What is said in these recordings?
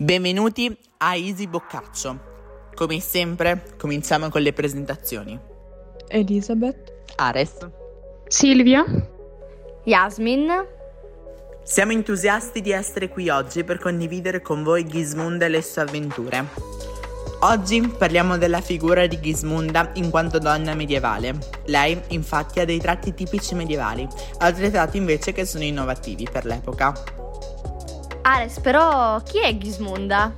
Benvenuti a Easy Boccaccio. Come sempre, cominciamo con le presentazioni. Elisabeth, Ares, Silvia, Yasmin. Siamo entusiasti di essere qui oggi per condividere con voi Gismunda e le sue avventure. Oggi parliamo della figura di Gismunda in quanto donna medievale. Lei, infatti, ha dei tratti tipici medievali, altri tratti invece che sono innovativi per l'epoca. Ares, però chi è Gismunda?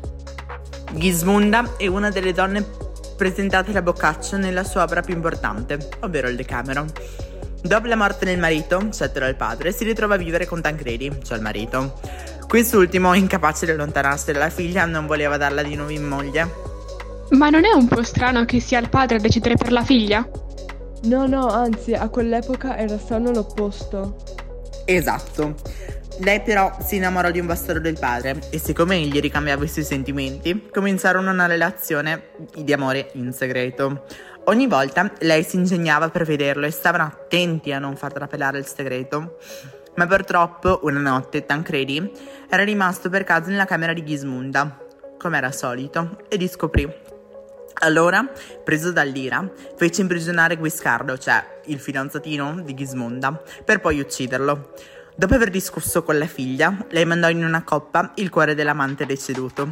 Gismunda è una delle donne presentate da Boccaccio nella sua opera più importante, ovvero il Decameron. Dopo la morte del marito, scelto dal padre, si ritrova a vivere con Tancredi, cioè il marito. Quest'ultimo, incapace di allontanarsi dalla figlia, non voleva darla di nuovo in moglie. ma non è un po' strano che sia il padre a decidere per la figlia? No, anzi, a quell'epoca era strano l'opposto. Esatto. Lei però si innamorò di un bastardo del padre e siccome egli ricambiava i suoi sentimenti, cominciarono una relazione di amore in segreto. Ogni volta lei si ingegnava per vederlo e stavano attenti a non far trapelare il segreto. Ma purtroppo, una notte, Tancredi era rimasto per caso nella camera di Gismunda, come era solito, e li scoprì. Allora, preso dall'ira, fece imprigionare Guiscardo, cioè il fidanzatino di Gismunda, per poi ucciderlo. Dopo aver discusso con la figlia, lei mandò in una coppa il cuore dell'amante deceduto.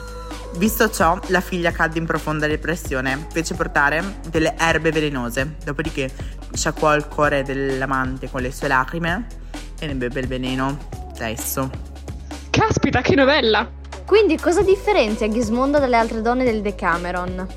Visto ciò, la figlia cadde in profonda depressione, fece portare delle erbe velenose, dopodiché sciacquò il cuore dell'amante con le sue lacrime e ne beve il veleno stesso. Caspita, che novella! Quindi cosa differenzia Gismonda dalle altre donne del Decameron?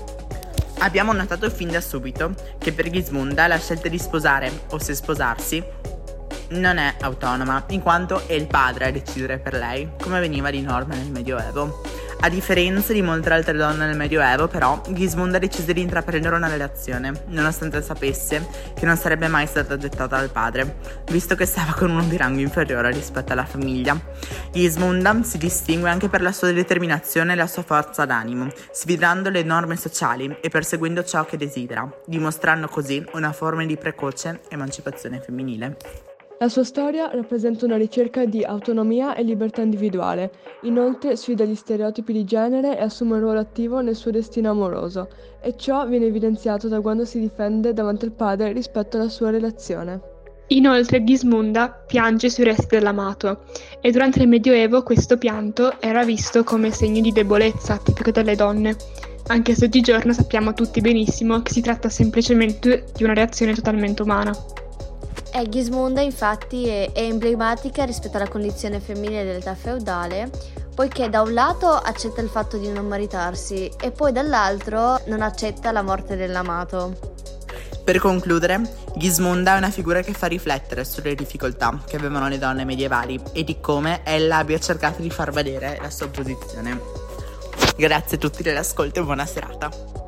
Abbiamo notato fin da subito che per Gismunda la scelta di sposare o se sposarsi non è autonoma, in quanto è il padre a decidere per lei, come veniva di norma nel Medioevo. A differenza di molte altre donne nel Medioevo, però, Gismunda decise di intraprendere una relazione, nonostante sapesse che non sarebbe mai stata dettata dal padre, visto che stava con uno di rango inferiore rispetto alla famiglia. Gismunda si distingue anche per la sua determinazione e la sua forza d'animo, sfidando le norme sociali e perseguendo ciò che desidera, dimostrando così una forma di precoce emancipazione femminile. La sua storia rappresenta una ricerca di autonomia e libertà individuale. Inoltre sfida gli stereotipi di genere e assume un ruolo attivo nel suo destino amoroso, e ciò viene evidenziato da quando si difende davanti al padre rispetto alla sua relazione. Inoltre Gismunda piange sui resti dell'amato e durante il Medioevo questo pianto era visto come segno di debolezza tipico delle donne, anche se oggigiorno sappiamo tutti benissimo che si tratta semplicemente di una reazione totalmente umana. Gismonda infatti è emblematica rispetto alla condizione femminile dell'età feudale, poiché da un lato accetta il fatto di non maritarsi e poi dall'altro non accetta la morte dell'amato. Per concludere, Gismunda è una figura che fa riflettere sulle difficoltà che avevano le donne medievali e di come ella abbia cercato di far valere la sua posizione. Grazie a tutti dell'ascolto e buona serata.